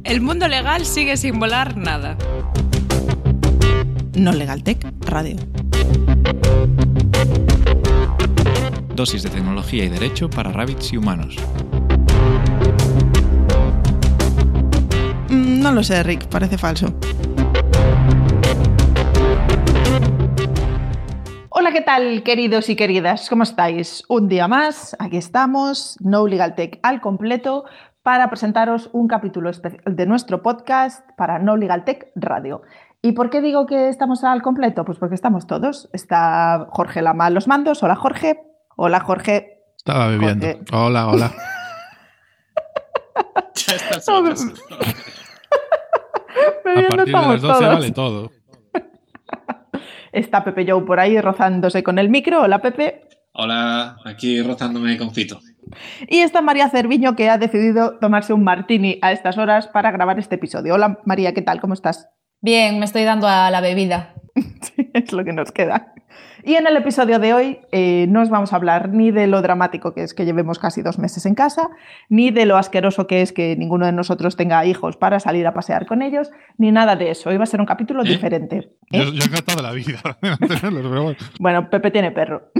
El mundo legal sigue sin volar nada. No Legal Tech Radio. Dosis de tecnología y derecho para rabbits y humanos. No lo sé, Rick, parece falso. Hola, ¿qué tal, queridos y queridas? ¿Cómo estáis? Un día más, aquí estamos, No Legal Tech al completo, para presentaros un capítulo especial de nuestro podcast para No Legal Tech Radio. ¿Y por qué digo que estamos al completo? Pues porque estamos todos. Está Jorge Lama a los mandos. Hola, Jorge. Hola, Jorge. Estaba bebiendo. Jorge. Hola. Ya estás No, horas. A partir de las 12 todos. vale todo. Está Pepe Jou por ahí rozándose con el micro. Hola, Pepe. Hola, aquí rozándome con Fito. Y está María Cerviño, que ha decidido tomarse un martini a estas horas para grabar este episodio. Hola, María, ¿qué tal? ¿Cómo estás? Bien, me estoy dando a la bebida. Sí, es lo que nos queda. Y en el episodio de hoy no os vamos a hablar ni de lo dramático que es que llevemos casi 2 meses en casa, ni de lo asqueroso que es que ninguno de nosotros tenga hijos para salir a pasear con ellos, ni nada de eso. Hoy va a ser un capítulo diferente. Yo he encantado de la vida de mantenerlos, pero bueno. Bueno, Pepe tiene perro.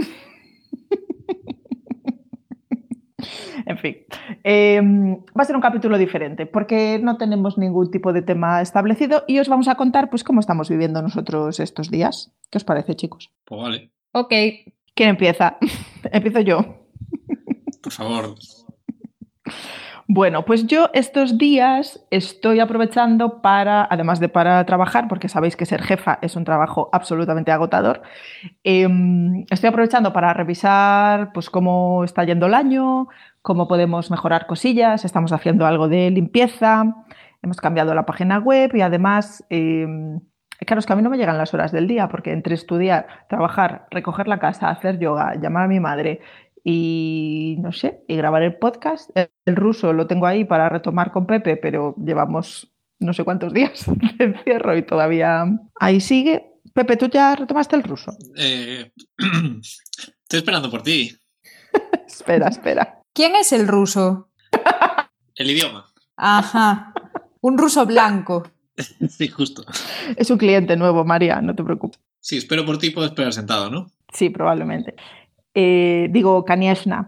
En fin, va a ser un capítulo diferente porque no tenemos ningún tipo de tema establecido y os vamos a contar pues cómo estamos viviendo nosotros estos días. ¿Qué os parece, chicos? Pues vale, Ok. ¿Quién empieza? Empiezo yo. por favor. Bueno, pues yo estos días estoy aprovechando además de para trabajar, porque sabéis que ser jefa es un trabajo absolutamente agotador, estoy aprovechando para revisar pues cómo está yendo el año, cómo podemos mejorar cosillas, estamos haciendo algo de limpieza, hemos cambiado la página web y además, claro, es que a mí no me llegan las horas del día, porque entre estudiar, trabajar, recoger la casa, hacer yoga, llamar a mi madre y no sé, y grabar el podcast. El ruso lo tengo ahí para retomar con Pepe, pero llevamos no sé cuántos días de encierro y todavía ahí sigue. Pepe, ¿tú ya retomaste el ruso? Estoy esperando por ti. Espera. ¿Quién es el ruso? El idioma. Ajá. Un ruso blanco. Sí, justo. Es un cliente nuevo, María, no te preocupes. Sí, espero por ti, puedo esperar sentado, ¿no? Sí, probablemente. Digo, Kanieshna.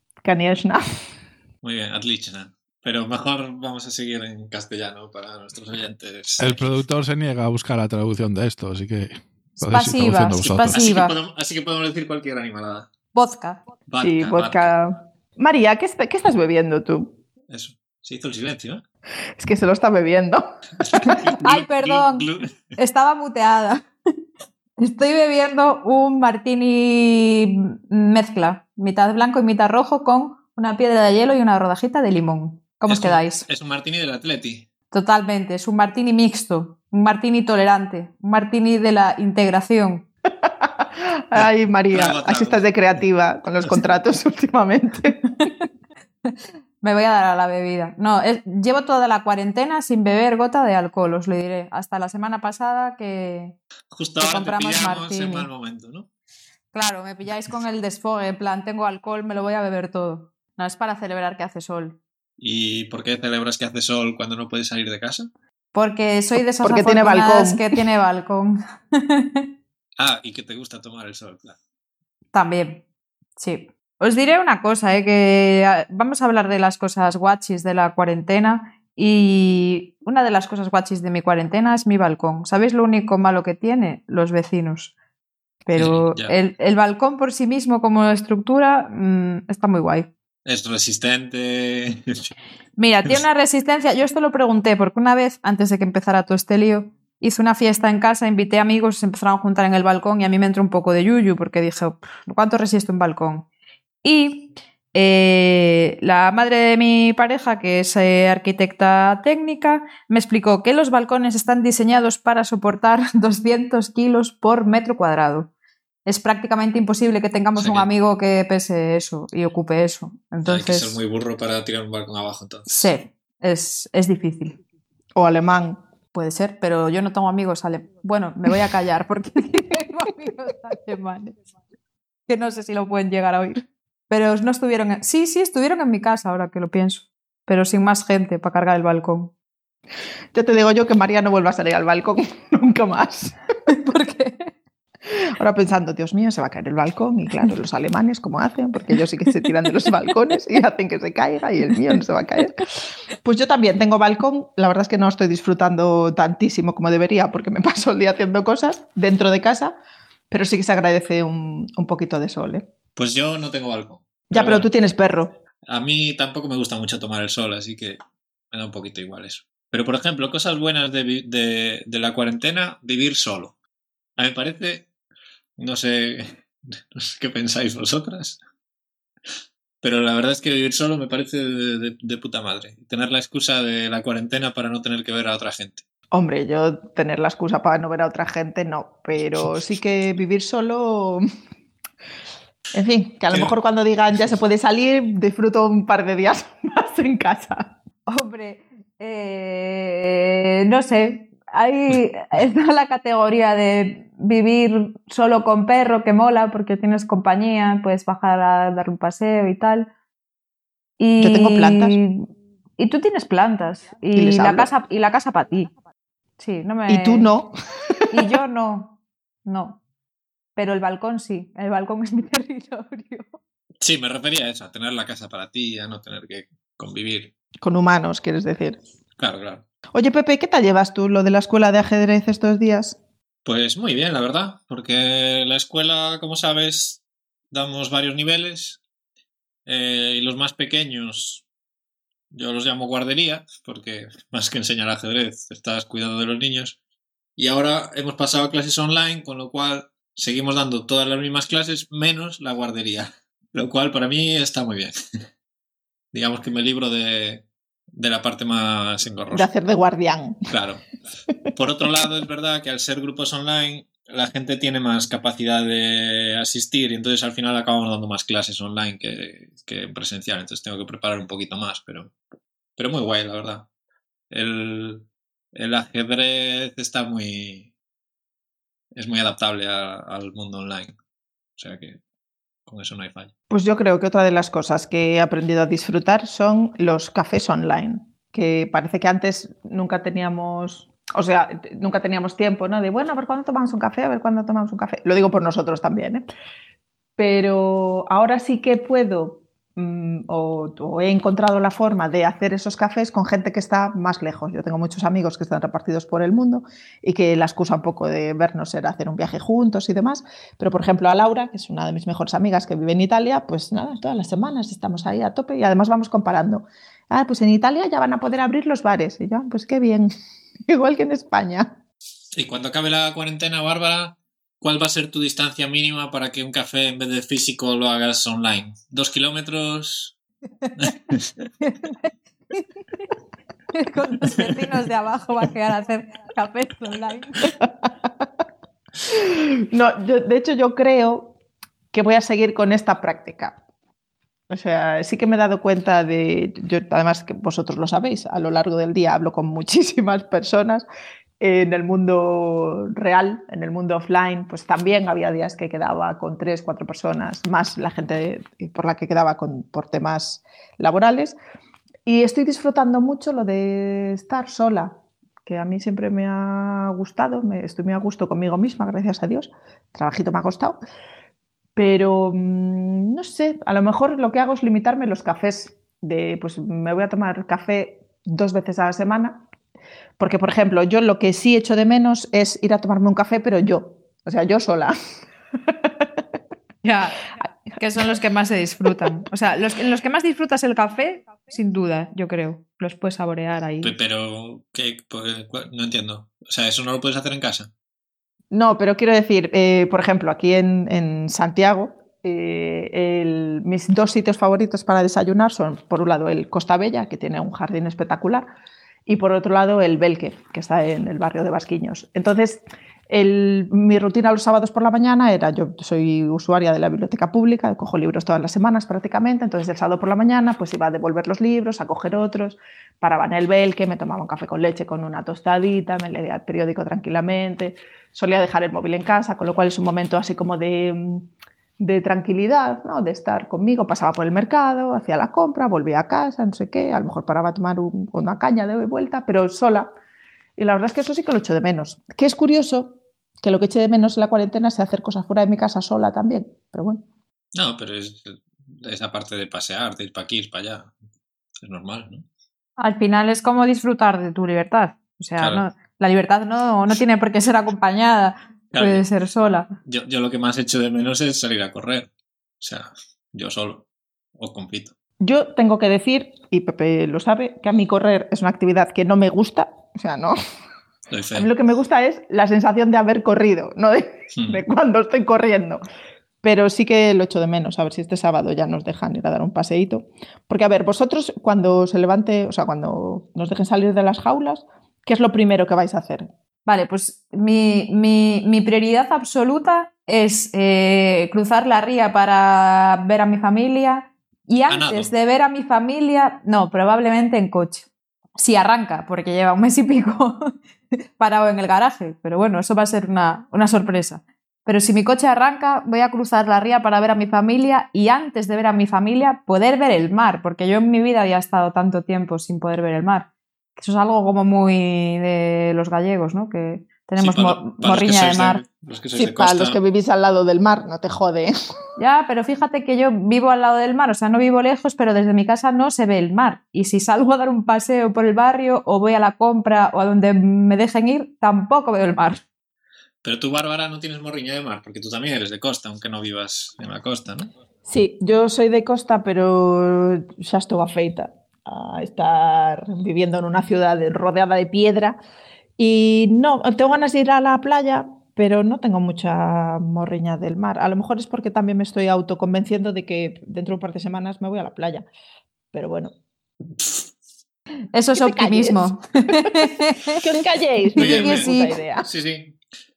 Muy bien, отлично. Pero mejor vamos a seguir en castellano para nuestros oyentes. El productor se niega a buscar la traducción de esto, así que Es podéis ir pasiva, traduciendo es vosotros. pasiva. Así que podemos decir cualquier animalada. Vodka. Sí, vodka. María, ¿qué estás bebiendo tú? Eso. Se hizo el silencio, ¿eh? Es que se lo está bebiendo. Ay, perdón. Estaba muteada. Estoy bebiendo un martini mezcla, mitad blanco y mitad rojo, con una piedra de hielo y una rodajita de limón. ¿Cómo os quedáis? Es un martini del Atleti. Totalmente, es un martini mixto, un martini tolerante, un martini de la integración. Ay, María, Trago. así estás de creativa con los contratos últimamente. Me voy a dar a la bebida. No, llevo toda la cuarentena sin beber gota de alcohol, os lo diré. Hasta la semana pasada que Justo que ahora te compramos pillamos martini. en mal momento, ¿no? Claro, me pilláis con el desfogue, en plan, tengo alcohol, me lo voy a beber todo. No, es para celebrar que hace sol. ¿Y por qué celebras que hace sol cuando no puedes salir de casa? Porque soy de esas Porque tiene afortunadas balcón. que tiene balcón. Ah, y que te gusta tomar el sol, claro. También, sí. Os diré una cosa, que vamos a hablar de las cosas guachis de la cuarentena y una de las cosas guachis de mi cuarentena es mi balcón. ¿Sabéis lo único malo que tiene? Los vecinos. Pero Ya. el balcón por sí mismo como estructura está muy guay. Es resistente. Mira, tiene una resistencia. Yo esto lo pregunté porque una vez, antes de que empezara todo este lío, hice una fiesta en casa, invité amigos, se empezaron a juntar en el balcón y a mí me entró un poco de yuyu porque dije, ¿cuánto resiste un balcón? Y la madre de mi pareja, que es arquitecta técnica, me explicó que los balcones están diseñados para soportar 200 kilos por metro cuadrado. Es prácticamente imposible que tengamos un amigo que pese eso y ocupe eso. Entonces, hay que ser muy burro para tirar un balcón abajo, entonces. sí, es difícil. O alemán. Puede ser, pero yo no tengo amigos alemanes. Bueno, me voy a callar porque tengo amigos alemanes que no sé si lo pueden llegar a oír. Pero no estuvieron... Sí, estuvieron en mi casa ahora que lo pienso, pero sin más gente para cargar el balcón. Ya te digo yo que María no vuelva a salir al balcón nunca más. ¿Por qué? Ahora pensando, Dios mío, se va a caer el balcón. Y claro, los alemanes, ¿cómo hacen? Porque ellos sí que se tiran de los balcones y hacen que se caiga y el mío no se va a caer. Pues yo también tengo balcón. La verdad es que no estoy disfrutando tantísimo como debería porque me paso el día haciendo cosas dentro de casa, pero sí que se agradece un poquito de sol, ¿eh? Pues yo no tengo balcón. Ya, pero bueno, tú tienes perro. a mí tampoco me gusta mucho tomar el sol, así que me da un poquito igual eso. Pero, por ejemplo, cosas buenas de la cuarentena, vivir solo. A mí me parece, no sé qué pensáis vosotras, pero la verdad es que vivir solo me parece de puta madre. Tener la excusa de la cuarentena para no tener que ver a otra gente. Hombre, yo tener la excusa para no ver a otra gente, no. Pero sí que vivir solo... En fin, que a lo mejor cuando digan ya se puede salir, disfruto un par de días más en casa. Hombre, no sé. Ahí está la categoría de vivir solo con perro, que mola porque tienes compañía, puedes bajar a dar un paseo y tal. Y... Yo tengo plantas. Y tú tienes plantas. Y la casa para ti. Sí, no me... Y tú no. Y yo no. No. Pero el balcón sí. El balcón es mi territorio. Sí, me refería a eso, a tener la casa para ti, a no tener que convivir. Con humanos, quieres decir. Claro, claro. Oye, Pepe, ¿qué tal llevas tú lo de la escuela de ajedrez estos días? Pues muy bien, la verdad, porque la escuela, como sabes, damos varios niveles y los más pequeños yo los llamo guardería, porque más que enseñar ajedrez estás cuidando de los niños. Y ahora hemos pasado a clases online, con lo cual seguimos dando todas las mismas clases menos la guardería, lo cual para mí está muy bien. Digamos que me libro de la parte más engorrosa. De hacer de guardián. Claro. Por otro lado, es verdad que al ser grupos online, la gente tiene más capacidad de asistir y entonces al final acabamos dando más clases online que en presencial. Entonces tengo que preparar un poquito más, pero muy guay, la verdad. El ajedrez está es muy adaptable al mundo online. O sea que con eso no hay fallo. Pues yo creo que otra de las cosas que he aprendido a disfrutar son los cafés online, que parece que antes nunca teníamos tiempo, ¿no? De, bueno, a ver cuándo tomamos un café, a ver cuándo tomamos un café. Lo digo por nosotros también, ¿eh? Pero ahora sí que puedo o he encontrado la forma de hacer esos cafés con gente que está más lejos. Yo tengo muchos amigos que están repartidos por el mundo y que la excusa un poco de vernos era hacer un viaje juntos y demás. Pero, por ejemplo, a Laura, que es una de mis mejores amigas que vive en Italia, pues nada, todas las semanas estamos ahí a tope y además vamos comparando. Ah, pues en Italia ya van a poder abrir los bares. Y yo, pues qué bien, igual que en España. Y cuando acabe la cuarentena, Bárbara, ¿cuál va a ser tu distancia mínima para que un café en vez de físico lo hagas online? ¿2 kilómetros? Con los vecinos de abajo va a quedar a hacer cafés online. No, de hecho yo creo que voy a seguir con esta práctica. O sea, sí que me he dado cuenta además que vosotros lo sabéis, a lo largo del día hablo con muchísimas personas. En el mundo real, en el mundo offline, pues también había días que quedaba con 3, 4 personas, más la gente por la que quedaba por temas laborales. Y estoy disfrutando mucho lo de estar sola, que a mí siempre me ha gustado, estoy muy a gusto conmigo misma, gracias a Dios. El trabajito me ha costado. Pero no sé, a lo mejor lo que hago es limitarme los cafés. Pues me voy a tomar café 2 veces a la semana. Porque, por ejemplo, yo lo que sí echo de menos es ir a tomarme un café, pero yo sola. Ya, que son los que más se disfrutan. O sea, en los que más disfrutas el café, sin duda, yo creo. Los puedes saborear ahí. Pero, no entiendo. O sea, ¿eso no lo puedes hacer en casa? No, pero quiero decir, por ejemplo, aquí en Santiago, mis 2 sitios favoritos para desayunar son, por un lado, el Costa Bella, que tiene un jardín espectacular, y por otro lado el Belque, que está en el barrio de Basquiños. Entonces, mi rutina los sábados por la mañana era, yo soy usuaria de la biblioteca pública, cojo libros todas las semanas prácticamente, entonces el sábado por la mañana pues iba a devolver los libros, a coger otros, paraba en el Belque, me tomaba un café con leche con una tostadita, me leía el periódico tranquilamente, solía dejar el móvil en casa, con lo cual es un momento así como de de tranquilidad, ¿no? De estar conmigo, pasaba por el mercado, hacía la compra, volvía a casa, no sé qué, a lo mejor paraba a tomar una caña de vuelta, pero sola. Y la verdad es que eso sí que lo echo de menos. Que es curioso que lo que eché de menos en la cuarentena sea hacer cosas fuera de mi casa sola también, pero bueno. No, pero es esa parte de pasear, de ir para aquí, ir para allá. Es normal, ¿no? Al final es como disfrutar de tu libertad. O sea, Claro. no, la libertad no tiene por qué ser acompañada, Claro. puede ser sola. Yo lo que más echo de menos es salir a correr. O sea, yo solo. O con Pito. Yo tengo que decir, y Pepe lo sabe, que a mí correr es una actividad que no me gusta, o sea, no. Doy fe. A mí lo que me gusta es la sensación de haber corrido, no de cuando estoy corriendo. Pero sí que lo echo de menos, a ver si este sábado ya nos dejan ir a dar un paseíto. Porque, a ver, vosotros cuando se levante, o sea, cuando nos dejen salir de las jaulas, ¿qué es lo primero que vais a hacer? Vale, pues mi prioridad absoluta es cruzar la ría para ver a mi familia y antes de ver a mi familia, no, probablemente en coche. Si arranca, porque lleva un mes y pico parado en el garaje, pero bueno, eso va a ser una sorpresa. Pero si mi coche arranca, voy a cruzar la ría para ver a mi familia y antes de ver a mi familia poder ver el mar, porque yo en mi vida había estado tanto tiempo sin poder ver el mar. Eso es algo como muy de los gallegos, ¿no? Que tenemos Sí, para morriña de mar. Sí, para los que vivís al lado del mar, no te jode. Ya, pero fíjate que yo vivo al lado del mar, o sea, no vivo lejos, pero desde mi casa no se ve el mar. Y si salgo a dar un paseo por el barrio o voy a la compra o a donde me dejen ir, tampoco veo el mar. Pero tú, Bárbara, no tienes morriña de mar, porque tú también eres de costa, aunque no vivas en la costa, ¿no? Sí, yo soy de costa, pero ya estoy afeita a estar viviendo en una ciudad rodeada de piedra. Y no, tengo ganas de ir a la playa, pero no tengo mucha morriña del mar. A lo mejor es porque también me estoy autoconvenciendo de que dentro de un par de semanas me voy a la playa. Pero bueno. Eso es optimismo. Que os calléis, no tengo ni puta idea. Sí, sí.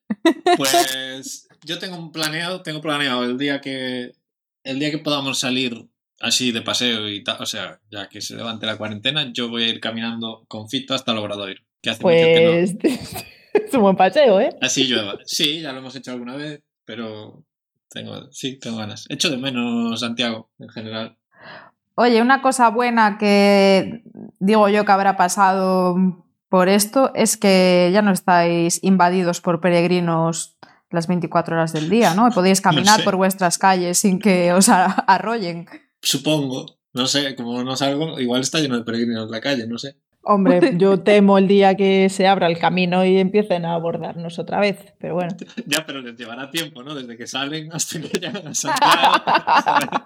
Pues yo tengo planeado el día que podamos salir así de paseo y tal, o sea, ya que se levante la cuarentena, yo voy a ir caminando con Fito hasta el Obradoiro, que hace mucho que no. Es un buen paseo, ¿eh? Así llueva. Sí, ya lo hemos hecho alguna vez, pero tengo ganas. Echo de menos Santiago en general. Oye, una cosa buena que digo yo que habrá pasado por esto es que ya no estáis invadidos por peregrinos las 24 horas del día, ¿no? Podéis caminar por vuestras calles sin que os arrollen. Supongo. No sé, como no salgo, igual está lleno de peregrinos la calle, no sé. Hombre, yo temo el día que se abra el camino y empiecen a abordarnos otra vez, pero bueno. Ya, pero les llevará tiempo, ¿no? Desde que salen hasta que llegan a Santiago.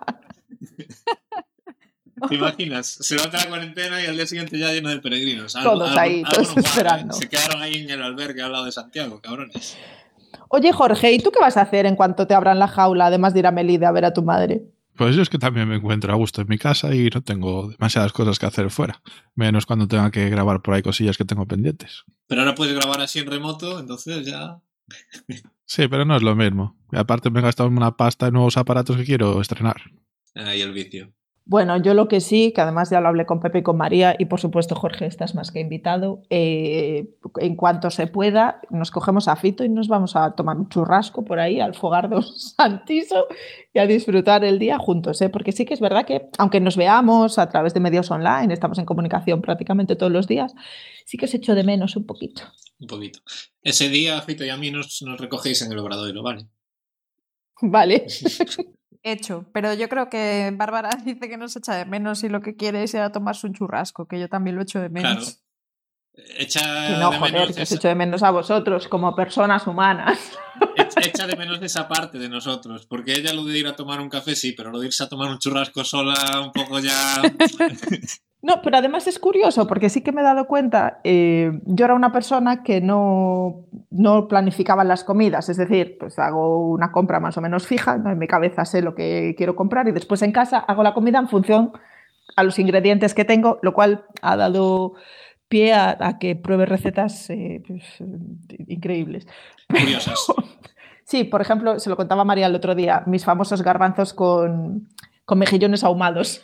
¿Te imaginas? Se levanta la cuarentena y al día siguiente ya lleno de peregrinos. Todos esperando. Se quedaron ahí en el albergue al lado de Santiago, cabrones. Oye, Jorge, ¿y tú qué vas a hacer en cuanto te abran la jaula, además de ir a Melide a ver a tu madre? Pues yo es que también me encuentro a gusto en mi casa y no tengo demasiadas cosas que hacer fuera. Menos cuando tenga que grabar por ahí cosillas que tengo pendientes. Pero ahora puedes grabar así en remoto, entonces ya... Sí, pero no es lo mismo. Y aparte me he gastado una pasta en nuevos aparatos que quiero estrenar. Ahí el vicio. Bueno, yo lo que sí, que además ya lo hablé con Pepe y con María, y por supuesto, Jorge, estás más que invitado, en cuanto se pueda, nos cogemos a Fito y nos vamos a tomar un churrasco por ahí, al fogar de Santiso y a disfrutar el día juntos, ¿eh? Porque sí que es verdad que, aunque nos veamos a través de medios online, estamos en comunicación prácticamente todos los días, sí que os echo de menos un poquito. Un poquito. Ese día, Fito y a mí nos recogéis en el Obradoiro, ¿vale? Vale. Hecho, pero yo creo que Bárbara dice que no se echa de menos y lo que quiere es ir a tomarse un churrasco, que yo también lo echo de menos. Claro. Que no, joder, que os echo de menos a vosotros como personas humanas. Echa de menos esa parte de nosotros, porque ella lo de ir a tomar un café sí, pero lo de irse a tomar un churrasco sola un poco ya... No, pero además es curioso, porque sí que me he dado cuenta, yo era una persona que no planificaba las comidas, es decir, pues hago una compra más o menos fija, ¿no? En mi cabeza sé lo que quiero comprar y después en casa hago la comida en función a los ingredientes que tengo, lo cual ha dado pie a que pruebe recetas pues, increíbles. Curiosas. Sí, por ejemplo, se lo contaba María el otro día, mis famosos garbanzos con mejillones ahumados.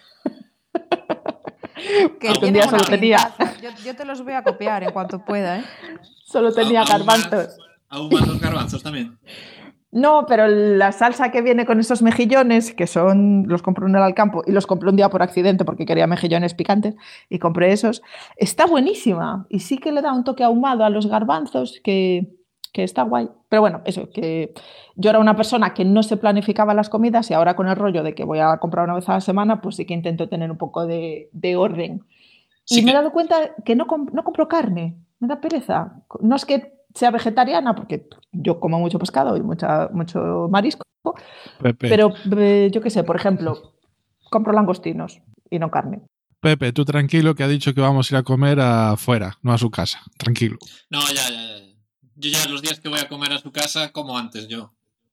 Que un día solo tenía... Yo te los voy a copiar en cuanto pueda, ¿eh? Solo tenía garbanzos. ¿Ahumas los garbanzos también? No, pero la salsa que viene con esos mejillones, que son, los compré en el Alcampo y los compré un día por accidente porque quería mejillones picantes y compré esos, está buenísima y sí que le da un toque ahumado a los garbanzos que está guay. Pero bueno, eso, que yo era una persona que no se planificaba las comidas y ahora con el rollo de que voy a comprar una vez a la semana, pues sí que intento tener un poco de orden. Sí Y me he que- dado cuenta que no compro carne, me da pereza. No es que sea vegetariana, porque yo como mucho pescado y mucho marisco, Pepe, pero yo qué sé, por ejemplo, compro langostinos y no carne. Pepe, tú tranquilo que ha dicho que vamos a ir a comer afuera, no a su casa. Tranquilo. No, ya. Yo ya los días que voy a comer a su casa, como antes yo.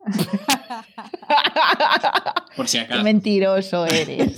Por si Qué acaso. mentiroso eres.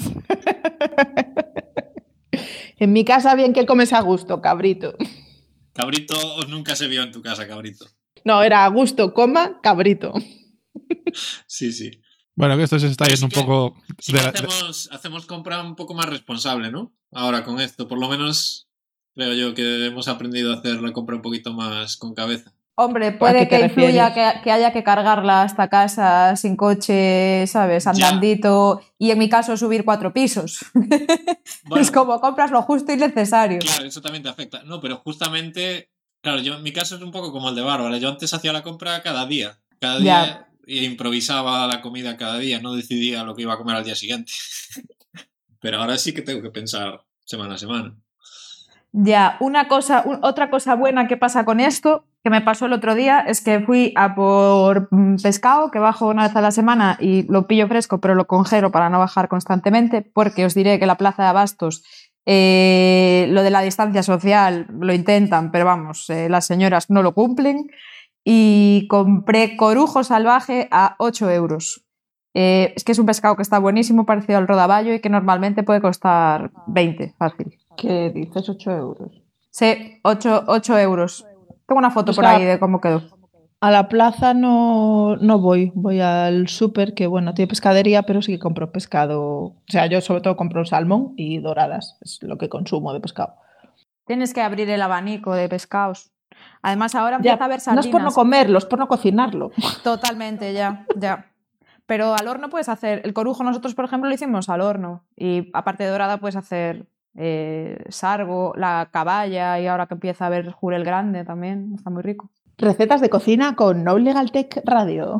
En mi casa bien que comes a gusto, cabrito. Cabrito nunca se vio en tu casa, cabrito. No, era a gusto, coma, cabrito. Sí. Bueno, que esto se está Pero yendo sí un poco... Sí que hacemos compra un poco más responsable, ¿no? Ahora con esto, por lo menos creo yo que hemos aprendido a hacer la compra un poquito más con cabeza. Hombre, ¿A qué puede te que influya refieres? que haya que cargarla hasta casa sin coche, ¿sabes? Andandito. Y en mi caso, subir 4 pisos. Bueno, Es como compras lo justo y necesario. claro, eso también te afecta. No, pero justamente, claro, yo en mi caso es un poco como el de Bárbara. Yo antes hacía la compra cada día. Cada Ya. día improvisaba la comida cada día, no decidía lo que iba a comer al día siguiente. Pero ahora sí que tengo que pensar semana a semana. Ya, otra cosa buena que pasa con esto, que me pasó el otro día, es que fui a por pescado, que bajo una vez a la semana y lo pillo fresco, pero lo congelo para no bajar constantemente, porque os diré que la plaza de abastos, lo de la distancia social lo intentan, pero vamos, las señoras no lo cumplen. Y compré corujo salvaje a 8 euros. Es que es un pescado que está buenísimo, parecido al rodaballo y que normalmente puede costar 20, fácil. ¿Qué dices? 8 euros. Sí, 8 euros. Tengo una foto Pues por ahí de cómo quedó. A la plaza no voy al súper, que bueno, tiene pescadería, pero sí que compro pescado. O sea, yo sobre todo compro salmón y doradas, es lo que consumo de pescado. Tienes que abrir el abanico de pescados. Además, ahora Ya, empieza a haber no sardinas. es por no comerlo, es por no cocinarlo. Totalmente, ya. Pero al horno puedes hacer... El corujo nosotros, por ejemplo, lo hicimos al horno. Y aparte de dorada puedes hacer sargo, la caballa y ahora que empieza a haber jurel grande también. Está muy rico. Recetas de cocina con No Legal Tech Radio.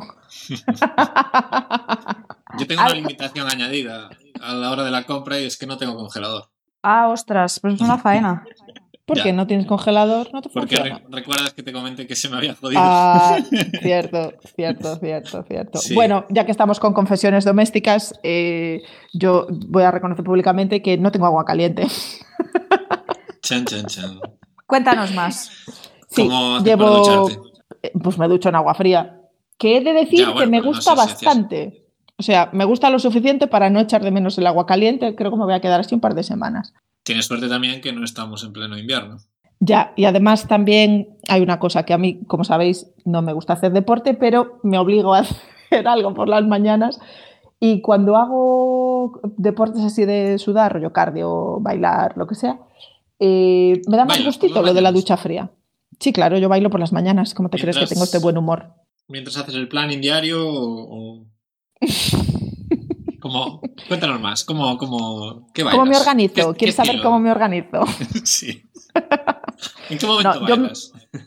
Yo tengo una limitación añadida a la hora de la compra y es que no tengo congelador. Ah, ostras, pues es una faena. ¿Por Ya. qué no tienes congelador? No te Porque funciona. recuerdas que te comenté que se me había jodido. Ah, cierto. Sí. Bueno, ya que estamos con confesiones domésticas, yo voy a reconocer públicamente que no tengo agua caliente. Chan. Cuéntanos más. Sí, ¿Cómo haces para ducharte? pues me ducho en agua fría. Que he de decir Ya, bueno, que me pero no gusta sé si hacías- bastante. O sea, me gusta lo suficiente para no echar de menos el agua caliente. Creo que me voy a quedar así un par de semanas. Tienes suerte también que no estamos en pleno invierno. Ya, y además también hay una cosa que a mí, como sabéis, no me gusta hacer deporte, pero me obligo a hacer algo por las mañanas. Y cuando hago deportes así de sudar, rollo cardio, bailar, lo que sea, me da más ¿Bailas por gustito las lo de la mañanas? ducha fría. Sí, claro, yo bailo por las mañanas. ¿Cómo te crees que Mientras- tengo este buen humor? Mientras haces el planning diario o... Cuéntanos más, ¿qué bailas? ¿Cómo me organizo? ¿Qué ¿Quieres saber estilo? cómo me organizo? Sí. ¿En qué momento No, yo- bailas?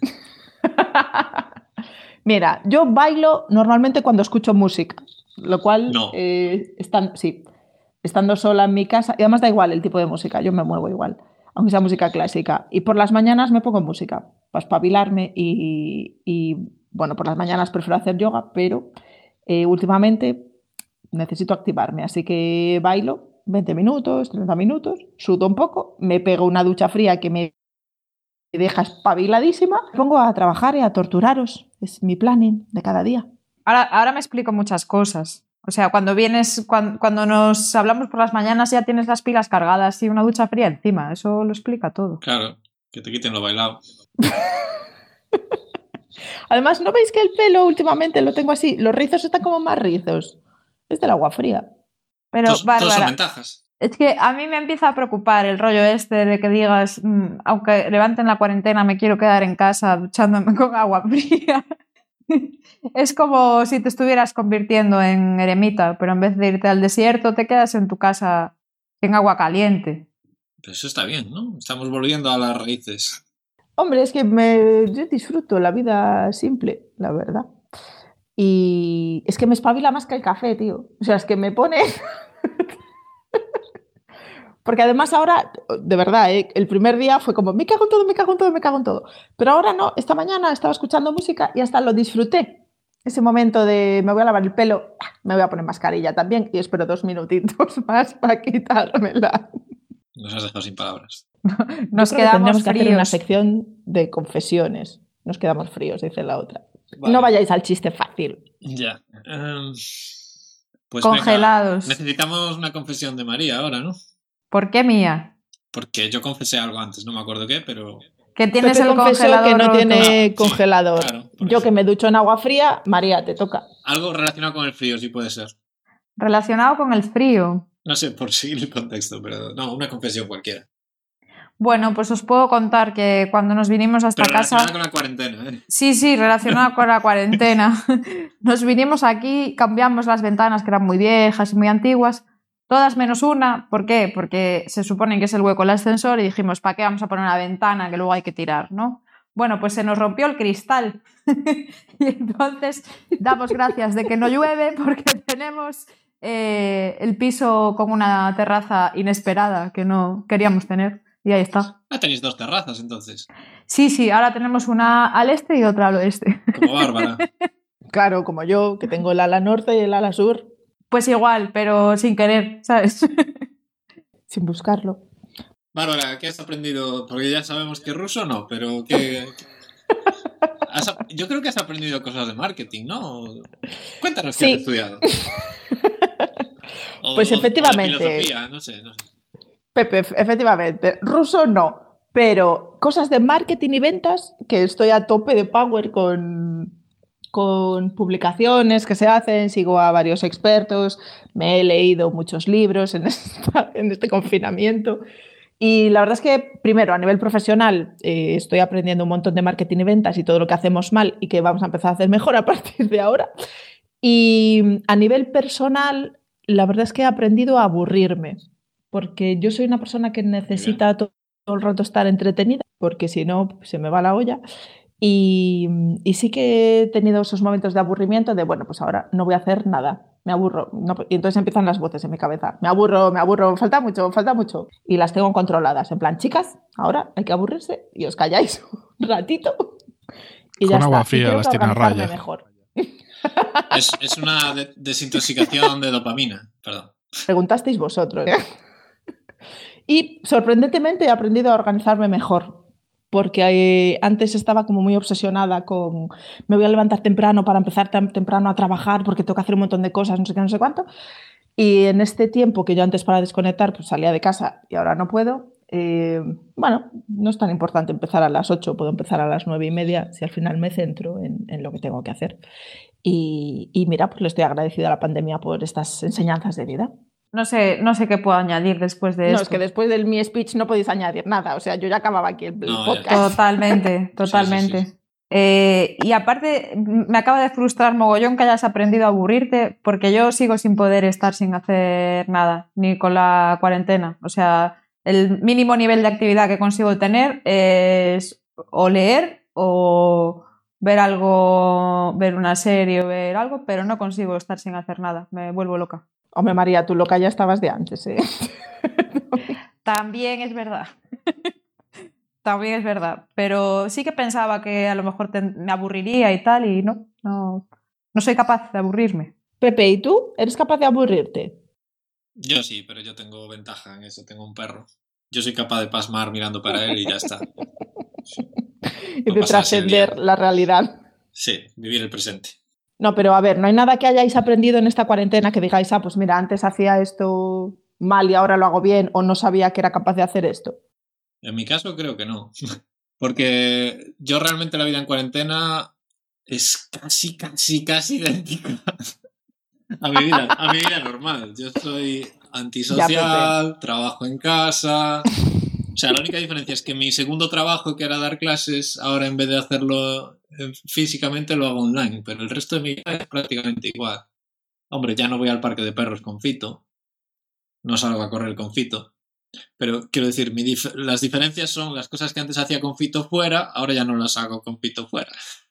Mira, yo bailo normalmente cuando escucho música, lo cual, No. estando sola en mi casa, y además da igual el tipo de música, yo me muevo igual, aunque sea música clásica. Y por las mañanas me pongo música para espabilarme y, bueno, por las mañanas prefiero hacer yoga, pero últimamente necesito activarme, así que bailo 20 minutos, 30 minutos, sudo un poco, me pego una ducha fría que me deja espabiladísima, me pongo a trabajar y a torturaros. Es mi planning de cada día. Ahora me explico muchas cosas. O sea, cuando nos hablamos por las mañanas ya tienes las pilas cargadas y una ducha fría encima. Eso lo explica todo. Claro, que te quiten lo bailado. Además, ¿no veis que el pelo últimamente lo tengo así? Los rizos están como más rizos. Es del agua fría. Pero, Todos son Bárbara, ventajas. es que a mí me empieza a preocupar el rollo este de que digas, aunque levanten la cuarentena, me quiero quedar en casa duchándome con agua fría. Es como si te estuvieras convirtiendo en eremita, pero en vez de irte al desierto, te quedas en tu casa en agua caliente. Pero eso está bien, ¿no? Estamos volviendo a las raíces. Hombre, es que yo disfruto la vida simple, la verdad. Y es que me espabila más que el café, tío. O sea, es que me pone... Porque además ahora, de verdad, el primer día fue como, me cago en todo, me cago en todo, me cago en todo. Pero ahora no, esta mañana estaba escuchando música y hasta lo disfruté. Ese momento de me voy a lavar el pelo, me voy a poner mascarilla también y espero 2 minutitos más para quitármela. Nos has dejado sin palabras. Nos Yo creo que quedamos tendríamos que hacer una fríos. sección de confesiones. Nos quedamos fríos, dice la otra. Vale. No vayáis al chiste fácil. Ya. Pues Congelados. venga, necesitamos una confesión de María ahora, ¿no? ¿Por qué mía? Porque yo confesé algo antes, no me acuerdo qué, pero... Que tienes Pepe el confesó congelador que no roto. tiene Sí, congelador. claro, por Yo eso. que me ducho en agua fría, María, te toca. Algo relacionado con el frío, sí puede ser. Relacionado con el frío. No sé por seguir el contexto, pero no, una confesión cualquiera. Bueno, pues os puedo contar que cuando nos vinimos a esta Pero casa... relacionada con la cuarentena, ¿eh? Sí, relacionado con la cuarentena. Nos vinimos aquí, cambiamos las ventanas que eran muy viejas y muy antiguas, todas menos una. ¿Por qué? Porque se supone que es el hueco del ascensor y dijimos, ¿para qué vamos a poner una ventana que luego hay que tirar, ¿no? Bueno, pues se nos rompió el cristal. Y entonces damos gracias de que no llueve porque tenemos el piso con una terraza inesperada que no queríamos tener. Y ahí está. Ah, tenéis 2 terrazas, entonces. Sí, ahora tenemos una al este y otra al oeste. Como Bárbara. Claro, como yo, que tengo el ala norte y el ala sur, Pues igual, pero sin querer, ¿sabes? sin buscarlo. Bárbara, ¿qué has aprendido? Porque ya sabemos que ruso no, pero yo creo que has aprendido cosas de marketing, ¿no? Cuéntanos qué Sí. has estudiado. Pues o de efectivamente. filosofía, no sé. Pepe, efectivamente, ruso no, pero cosas de marketing y ventas, que estoy a tope de power con publicaciones que se hacen, sigo a varios expertos, me he leído muchos libros en este confinamiento. Y la verdad es que, primero, a nivel profesional, estoy aprendiendo un montón de marketing y ventas y todo lo que hacemos mal y que vamos a empezar a hacer mejor a partir de ahora. Y a nivel personal, la verdad es que he aprendido a aburrirme, porque yo soy una persona que necesita todo el rato estar entretenida, porque si no, se me va la olla. Y sí que he tenido esos momentos de aburrimiento de, bueno, pues ahora no voy a hacer nada, me aburro. No, y entonces empiezan las voces en mi cabeza, me aburro, falta mucho. Y las tengo controladas, en plan, chicas, ahora hay que aburrirse y os calláis un ratito. Y Con ya agua está. fría Y creo las que tiene a organizarme raya. mejor. Es una desintoxicación de dopamina, perdón. Preguntasteis vosotros. Y sorprendentemente he aprendido a organizarme mejor, porque antes estaba como muy obsesionada con me voy a levantar temprano para empezar temprano a trabajar porque tengo que hacer un montón de cosas, no sé qué, no sé cuánto. Y en este tiempo que yo antes para desconectar pues salía de casa y ahora no puedo, bueno, no es tan importante empezar a las 8, puedo empezar a las 9:30 si al final me centro en lo que tengo que hacer. Y mira, pues le estoy agradecida a la pandemia por estas enseñanzas de vida. No sé qué puedo añadir después de No, esto. es que después del mi speech no podéis añadir nada. O sea, yo ya acababa aquí el podcast. Totalmente. Sí. Y aparte, me acaba de frustrar mogollón que hayas aprendido a aburrirte, porque yo sigo sin poder estar sin hacer nada, ni con la cuarentena. O sea, el mínimo nivel de actividad que consigo tener es o leer o ver algo, ver una serie o ver algo, pero no consigo estar sin hacer nada. Me vuelvo loca. Hombre, María, tú loca ya estabas de antes, ¿eh? También es verdad. También es verdad. Pero sí que pensaba que a lo mejor me aburriría y tal, y no soy capaz de aburrirme. Pepe, ¿y tú? ¿Eres capaz de aburrirte? Yo sí, pero yo tengo ventaja en eso, tengo un perro. Yo soy capaz de pasmar mirando para él y ya está. Y de trascender la realidad. Sí, vivir el presente. No, pero a ver, ¿no hay nada que hayáis aprendido en esta cuarentena que digáis, pues mira, antes hacía esto mal y ahora lo hago bien, o no sabía que era capaz de hacer esto? En mi caso creo que no. Porque yo realmente la vida en cuarentena es casi idéntica a mi vida normal. Yo soy antisocial, trabajo en casa. O sea, la única diferencia es que mi segundo trabajo, que era dar clases, ahora en vez de hacerlo físicamente lo hago online, pero el resto de mi vida es prácticamente igual. Hombre, ya no voy al parque de perros con Fito, no salgo a correr con Fito, pero quiero decir, las diferencias son las cosas que antes hacía con Fito fuera, ahora ya no las hago con Fito fuera.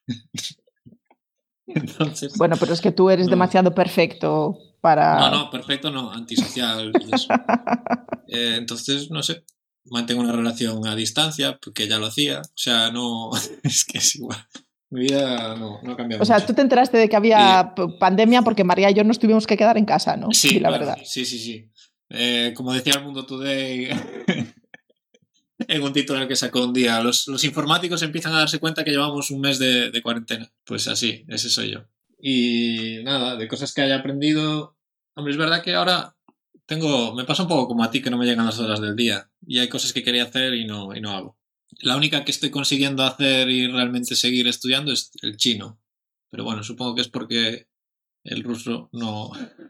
Entonces, Bueno, pero es que tú eres demasiado perfecto para... No, perfecto no, antisocial y eso. Entonces, no sé, mantengo una relación a distancia, porque ya lo hacía, o sea, no, es que es igual. Mi vida no ha cambiado O sea, mucho. tú te enteraste de que había pandemia porque María y yo nos tuvimos que quedar en casa, ¿no? Sí, la claro, verdad. sí. Como decía el Mundo Today en un título que sacó un día, los informáticos empiezan a darse cuenta que llevamos un mes de cuarentena. Pues así, ese soy yo. Y nada, de cosas que haya aprendido... Hombre, es verdad que ahora me pasa un poco como a ti, que no me llegan las horas del día. Y hay cosas que quería hacer y no hago. La única que estoy consiguiendo hacer y realmente seguir estudiando es el chino. Pero bueno, supongo que es porque el ruso no...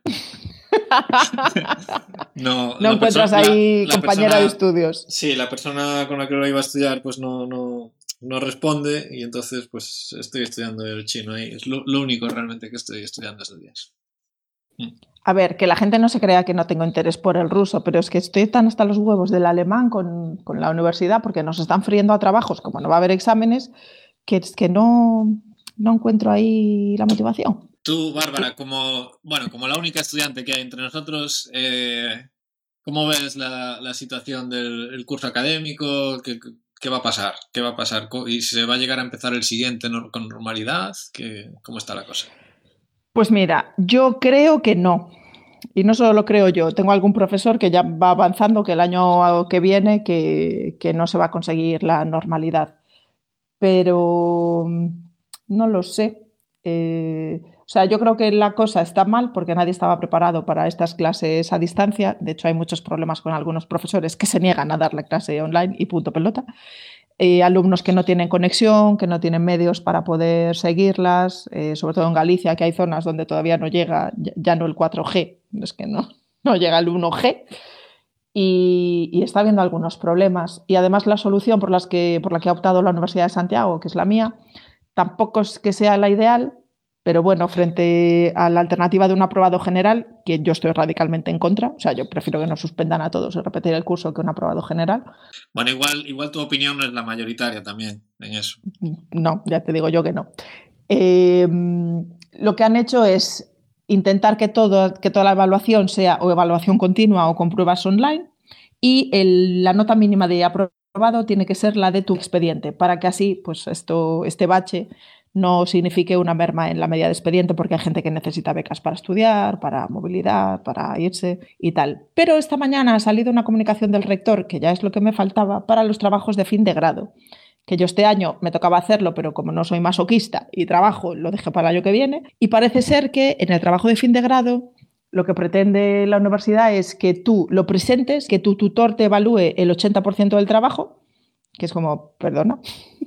no encuentras ahí compañera de estudios. Sí, la persona con la que lo iba a estudiar pues no responde y entonces pues estoy estudiando el chino ahí. Es lo único realmente que estoy estudiando estos días. A ver, que la gente no se crea que no tengo interés por el ruso, pero es que estoy tan hasta los huevos del alemán con la universidad porque nos están friendo a trabajos, como no va a haber exámenes, que es que no encuentro ahí la motivación. Tú, Bárbara, como la única estudiante que hay entre nosotros, ¿cómo ves la situación del curso académico? ¿Qué va a pasar? ¿Qué va a pasar? ¿Y se va a llegar a empezar el siguiente con normalidad? ¿Cómo está la cosa? Pues mira, yo creo que no. Y no solo lo creo yo, tengo algún profesor que ya va avanzando que el año que viene que no se va a conseguir la normalidad. Pero no lo sé. O sea, yo creo que la cosa está mal porque nadie estaba preparado para estas clases a distancia. De hecho, hay muchos problemas con algunos profesores que se niegan a dar la clase online y punto pelota. Alumnos que no tienen conexión, que no tienen medios para poder seguirlas, sobre todo en Galicia, que hay zonas donde todavía no llega, ya no el 4G, es que no llega el 1G. Y está habiendo algunos problemas. Y además la solución por la que ha optado la Universidad de Santiago, que es la mía, tampoco es que sea la ideal, pero bueno, frente a la alternativa de un aprobado general, que yo estoy radicalmente en contra, o sea, yo prefiero que nos suspendan a todos y repetir el curso que un aprobado general. Bueno, igual tu opinión no es la mayoritaria también en eso. No, ya te digo yo que no. Lo que han hecho es intentar que toda la evaluación sea o evaluación continua o con pruebas online y la nota mínima de aprobado tiene que ser la de tu expediente para que así pues este bache no signifique una merma en la media de expediente porque hay gente que necesita becas para estudiar, para movilidad, para irse y tal. Pero esta mañana ha salido una comunicación del rector, que ya es lo que me faltaba, para los trabajos de fin de grado. Que yo este año me tocaba hacerlo, pero como no soy masoquista y trabajo, lo dejé para el año que viene. Y parece ser que en el trabajo de fin de grado lo que pretende la universidad es que tú lo presentes, que tu tutor te evalúe el 80% del trabajo, que es como, perdona.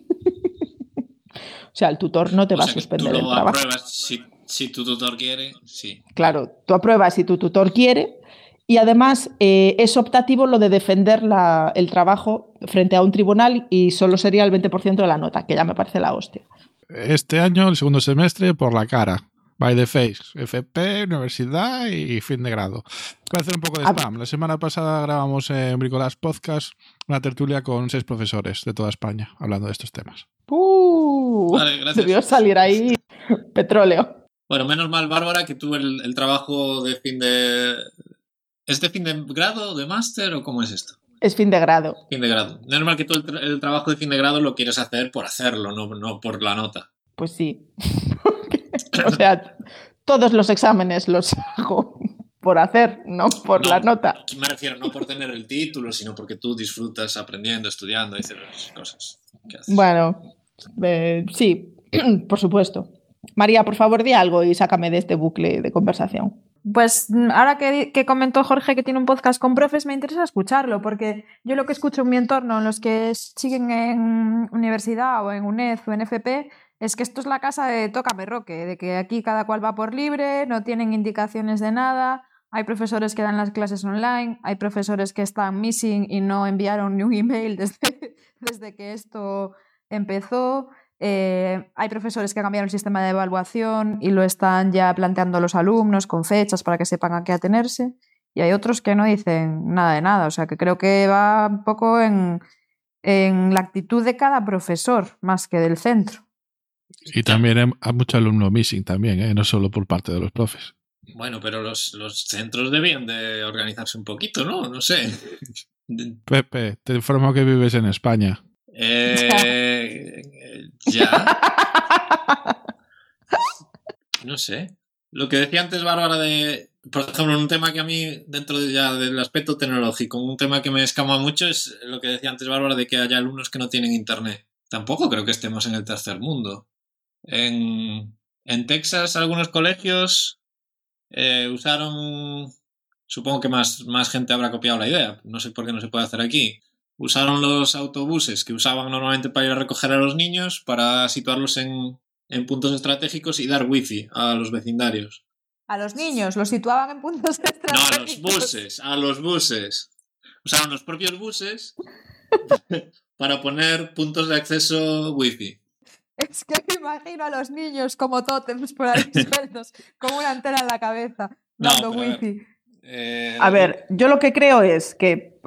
O sea, el tutor no te va a suspender el trabajo. Tú lo apruebas si tu tutor quiere, sí. Claro, tú apruebas si tu tutor quiere. Y además es optativo lo de defender el trabajo frente a un tribunal y solo sería el 20% de la nota, que ya me parece la hostia. Este año, el segundo semestre, por la cara. By the face. FP, universidad y fin de grado. Voy a hacer un poco de spam. La semana pasada grabamos en Bricolage Podcast una tertulia con 6 profesores de toda España hablando de estos temas. Vale, gracias. Debió salir ahí petróleo. Bueno, menos mal, Bárbara, que tú el trabajo de fin de... ¿Es de fin de grado, de máster o cómo es esto? Es fin de grado. Fin de grado. Es normal que tú el trabajo de fin de grado lo quieres hacer por hacerlo, no por la nota. Pues sí. O sea, todos los exámenes los hago por hacer, no por la nota. Me refiero no por tener el título, sino porque tú disfrutas aprendiendo, estudiando y haciendo esas cosas. Bueno, sí, por supuesto. María, por favor, di algo y sácame de este bucle de conversación. Pues ahora que comentó Jorge que tiene un podcast con profes, me interesa escucharlo, porque yo lo que escucho en mi entorno, en los que siguen en universidad o en UNED o en FP, es que esto es la casa de tócame roque, de que aquí cada cual va por libre, no tienen indicaciones de nada, hay profesores que dan las clases online, hay profesores que están missing y no enviaron ni un email desde que esto empezó. Hay profesores que cambiaron el sistema de evaluación y lo están ya planteando a los alumnos con fechas para que sepan a qué atenerse. Y hay otros que no dicen nada de nada. O sea, que creo que va un poco en la actitud de cada profesor, más que del centro. Y también hay mucho alumno missing también, no solo por parte de los profes. Bueno, pero los centros debían de organizarse un poquito, ¿no? No sé. Pepe, te informo que vives en España. Ya. No sé. Lo que decía antes Bárbara por ejemplo, un tema que a mí, dentro ya del aspecto tecnológico, un tema que me escama mucho es lo que decía antes Bárbara de que haya alumnos que no tienen internet. Tampoco creo que estemos en el tercer mundo. En Texas, algunos colegios usaron, supongo que más gente habrá copiado la idea, no sé por qué no se puede hacer aquí. Usaron los autobuses que usaban normalmente para ir a recoger a los niños para situarlos en puntos estratégicos y dar wifi a los vecindarios. A los niños los situaban en puntos estratégicos. No, a los buses. Usaban los propios buses para poner puntos de acceso wifi. Es que me imagino a los niños como tótems por ahí sueltos, con una antena en la cabeza, dando wifi. A ver, yo lo que creo es que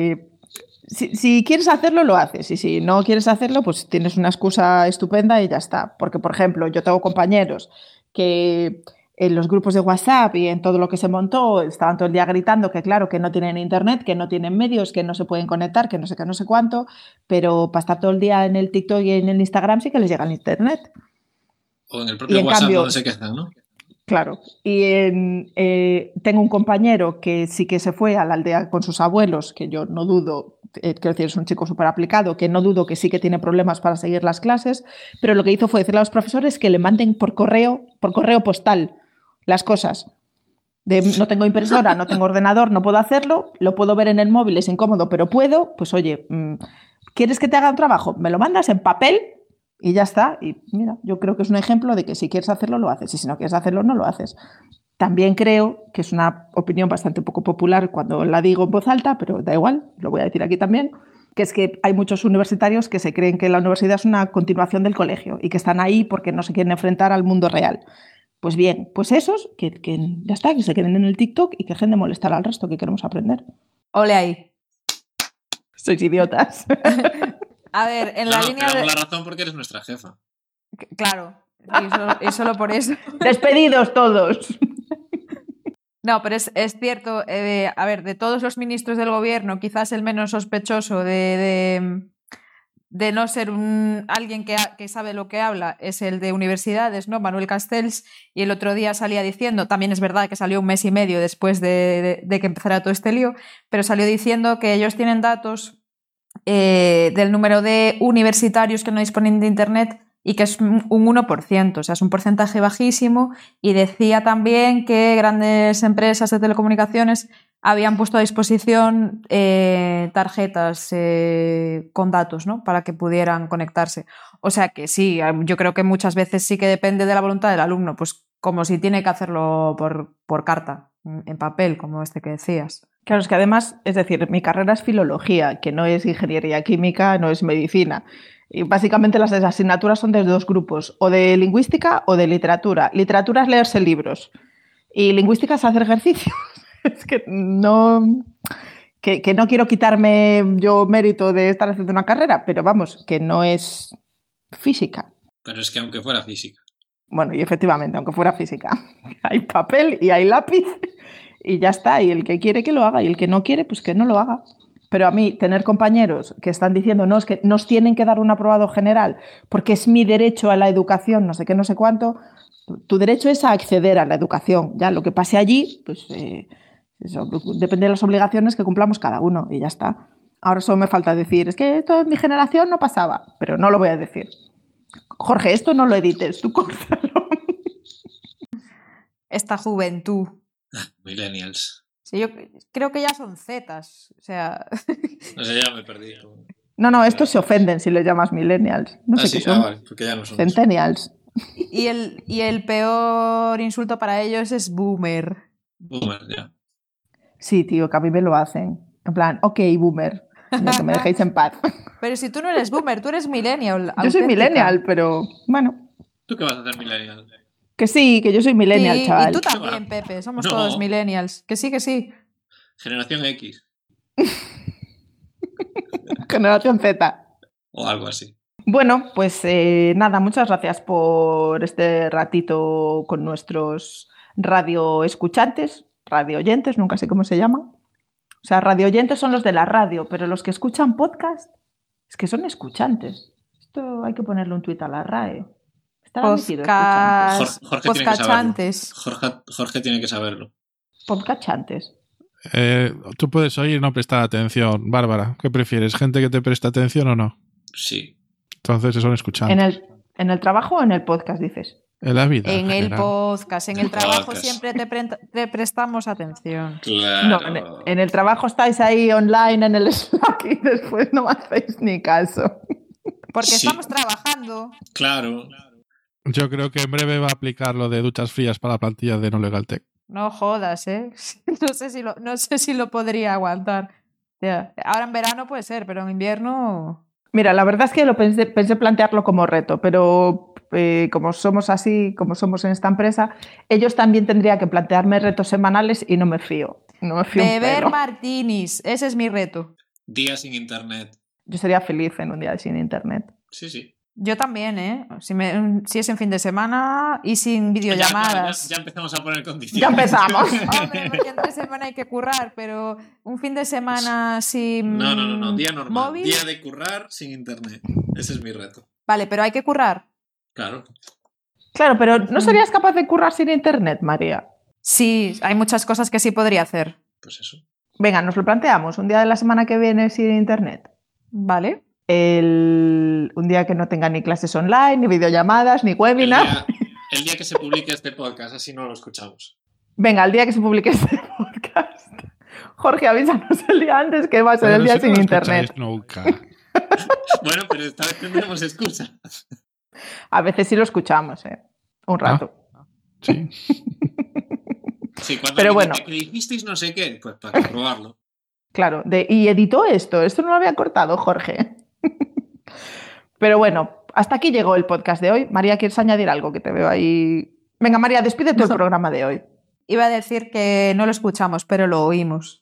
si quieres hacerlo, lo haces. Y si no quieres hacerlo, pues tienes una excusa estupenda y ya está. Porque, por ejemplo, yo tengo compañeros que en los grupos de WhatsApp y en todo lo que se montó estaban todo el día gritando que claro, que no tienen internet, que no tienen medios, que no se pueden conectar, que no sé qué, no sé cuánto, pero para estar todo el día en el TikTok y en el Instagram sí que les llega el internet. O en el propio WhatsApp cambio, donde se quedan, ¿no? Claro. Y tengo un compañero que sí que se fue a la aldea con sus abuelos, que yo no dudo, quiero decir, es un chico súper aplicado, que no dudo que sí que tiene problemas para seguir las clases, pero lo que hizo fue decirle a los profesores que le manden por correo postal las cosas. No tengo impresora, no tengo ordenador, no puedo hacerlo, lo puedo ver en el móvil, es incómodo, pero puedo, pues oye, ¿quieres que te haga un trabajo? Me lo mandas en papel y ya está. Y mira, yo creo que es un ejemplo de que si quieres hacerlo, lo haces, y si no quieres hacerlo, no lo haces. También creo que es una opinión bastante poco popular cuando la digo en voz alta, pero da igual, lo voy a decir aquí también, que es que hay muchos universitarios que se creen que la universidad es una continuación del colegio y que están ahí porque no se quieren enfrentar al mundo real. Pues bien, pues esos, que ya está, que se queden en el TikTok y que dejen de molestar al resto que queremos aprender. Ole ahí. Sois idiotas. A ver, en la línea te damos la razón porque eres nuestra jefa. Claro, y solo por eso. Despedidos todos. No, pero es cierto, a ver, de todos los ministros del gobierno, quizás el menos sospechoso de no ser alguien que sabe lo que habla es el de universidades, ¿no? Manuel Castells, y el otro día salía diciendo, también es verdad que salió un mes y medio después de que empezara todo este lío, pero salió diciendo que ellos tienen datos del número de universitarios que no disponen de internet y que es un 1%, o sea, es un porcentaje bajísimo, y decía también que grandes empresas de telecomunicaciones habían puesto a disposición tarjetas con datos, ¿no? Para que pudieran conectarse. O sea que sí, yo creo que muchas veces sí que depende de la voluntad del alumno, pues como si tiene que hacerlo por carta, en papel, como este que decías. Claro, es que además, es decir, mi carrera es filología, que no es ingeniería química, no es medicina. Y básicamente las asignaturas son de dos grupos, o de lingüística o de literatura. Literatura es leerse libros y lingüística es hacer ejercicios. Es que no quiero quitarme yo mérito de estar haciendo una carrera, pero vamos, que no es física. Pero es que aunque fuera física. Bueno, y efectivamente, aunque fuera física, hay papel y hay lápiz y ya está. Y el que quiere que lo haga y el que no quiere, pues que no lo haga. Pero a mí, tener compañeros que están diciendo, no, es que nos tienen que dar un aprobado general porque es mi derecho a la educación, no sé qué, no sé cuánto. Tu derecho es a acceder a la educación. Ya lo que pase allí, pues eso depende de las obligaciones que cumplamos cada uno y ya está. Ahora solo me falta decir, es que esto en mi generación no pasaba, pero no lo voy a decir. Jorge, esto no lo edites, tú córtalo. Esta juventud. Millennials. Sí, yo creo que ya son zetas, o sea... No sé, ya me perdí. No, estos se ofenden si les llamas millennials. No sé qué son. Vale, porque ya no son centennials. Y el peor insulto para ellos es boomer. Boomer, ya. Sí, tío, que a mí me lo hacen. En plan, ok, boomer. Ya que me dejéis en paz. Pero si tú no eres boomer, tú eres millennial. Yo soy auténtica. millennial, pero bueno. ¿Tú qué vas a hacer, millennial? Que sí, que yo soy millennial, Sí, chaval. y tú también, Pepe. Somos No. todos millennials. Que sí, que sí. Generación X Generación Z. o algo así. Bueno, pues nada, muchas gracias por este ratito con nuestros radio escuchantes, radio oyentes, nunca sé cómo se llaman. O sea, radio oyentes son los de la radio, pero los que escuchan podcast es que son escuchantes. Esto hay que ponerle un tuit a la RAE. Estará metido escuchantes. Jorge tiene que saberlo. Podcachantes. Jorge tiene que saberlo. Podcachantes. Tú puedes oír y no prestar atención. Bárbara, ¿qué prefieres? ¿Gente que te presta atención o no? Sí. Entonces son escuchantes. ¿En el trabajo o en el podcast, dices? En la vida. En el general. podcast, en el trabajo Podcast. siempre te prestamos atención. Claro. No, en el trabajo estáis ahí online en el Slack y después no me hacéis ni caso. Porque Sí. estamos trabajando. Claro. Yo creo que en breve va a aplicar lo de duchas frías para la plantilla de No Legal Tech. No jodas, ¿eh? No sé si lo podría aguantar. Ya. Ahora en verano puede ser, pero en invierno... Mira, la verdad es que lo pensé plantearlo como reto, pero como somos así, como somos en esta empresa, ellos también tendrían que plantearme retos semanales y no me fío. No me fío un Beber pelo. martinis, ese es mi reto. Días sin internet. Yo sería feliz en un día sin internet. Sí, sí. Yo también, ¿eh? Si es en fin de semana y sin videollamadas. Ya empezamos a poner condiciones. Ya empezamos. Hombre, porque entre semana hay que currar, pero un fin de semana sin No. Día normal. móvil. Día de currar sin internet. Ese es mi reto. Vale, pero hay que currar. Claro. Claro, pero ¿no serías capaz de currar sin internet, María? Sí, hay muchas cosas que sí podría hacer. Pues eso. Venga, nos lo planteamos. Un día de la semana que viene sin internet. Vale. Un día que no tenga ni clases online, ni videollamadas, ni webinar. El día que se publique este podcast, así no lo escuchamos. Venga, el día que se publique este podcast. Jorge, avísanos el día antes que va a ser el día si no sin lo internet. escucháis nunca. Bueno, pero esta vez tendremos excusa. A veces sí lo escuchamos, un rato. Sí. Sí, cuando Pero alguien bueno. dice que dijisteis no sé qué, pues para comprobarlo. Claro, y editó esto no lo había cortado, Jorge. Pero bueno, hasta aquí llegó el podcast de hoy. María, ¿quieres añadir algo? Que te veo ahí. Venga, María, despídete el programa de hoy. Iba a decir que no lo escuchamos, pero lo oímos.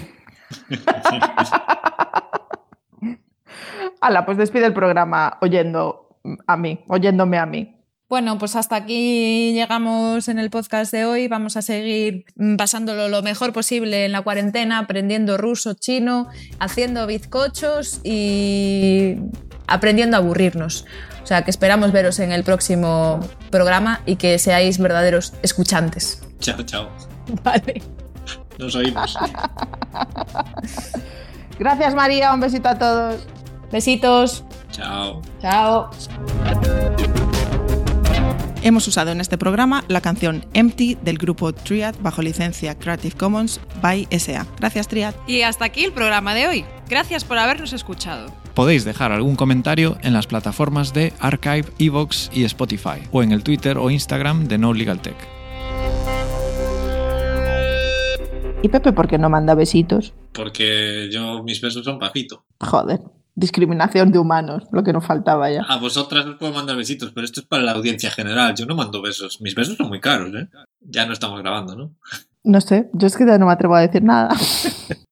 Hala, pues despide el programa oyéndome a mí. Bueno, pues hasta aquí llegamos en el podcast de hoy. Vamos a seguir pasándolo lo mejor posible en la cuarentena, aprendiendo ruso, chino, haciendo bizcochos y aprendiendo a aburrirnos. O sea, que esperamos veros en el próximo programa y que seáis verdaderos escuchantes. Chao, chao. Vale. Nos oímos. Gracias, María. Un besito a todos. Besitos. Chao. Chao. Hemos usado en este programa la canción Empty del grupo Triad bajo licencia Creative Commons by SA. Gracias, Triad. Y hasta aquí el programa de hoy. Gracias por habernos escuchado. Podéis dejar algún comentario en las plataformas de Archive, Evox y Spotify, o en el Twitter o Instagram de No Legal Tech. ¿Y Pepe por qué no manda besitos? Porque mis besos son pajito. Joder, discriminación de humanos, lo que nos faltaba ya. A vosotras os puedo mandar besitos, pero esto es para la audiencia general. Yo no mando besos. Mis besos son muy caros, ¿eh? Ya no estamos grabando, ¿no? No sé, yo es que ya no me atrevo a decir nada.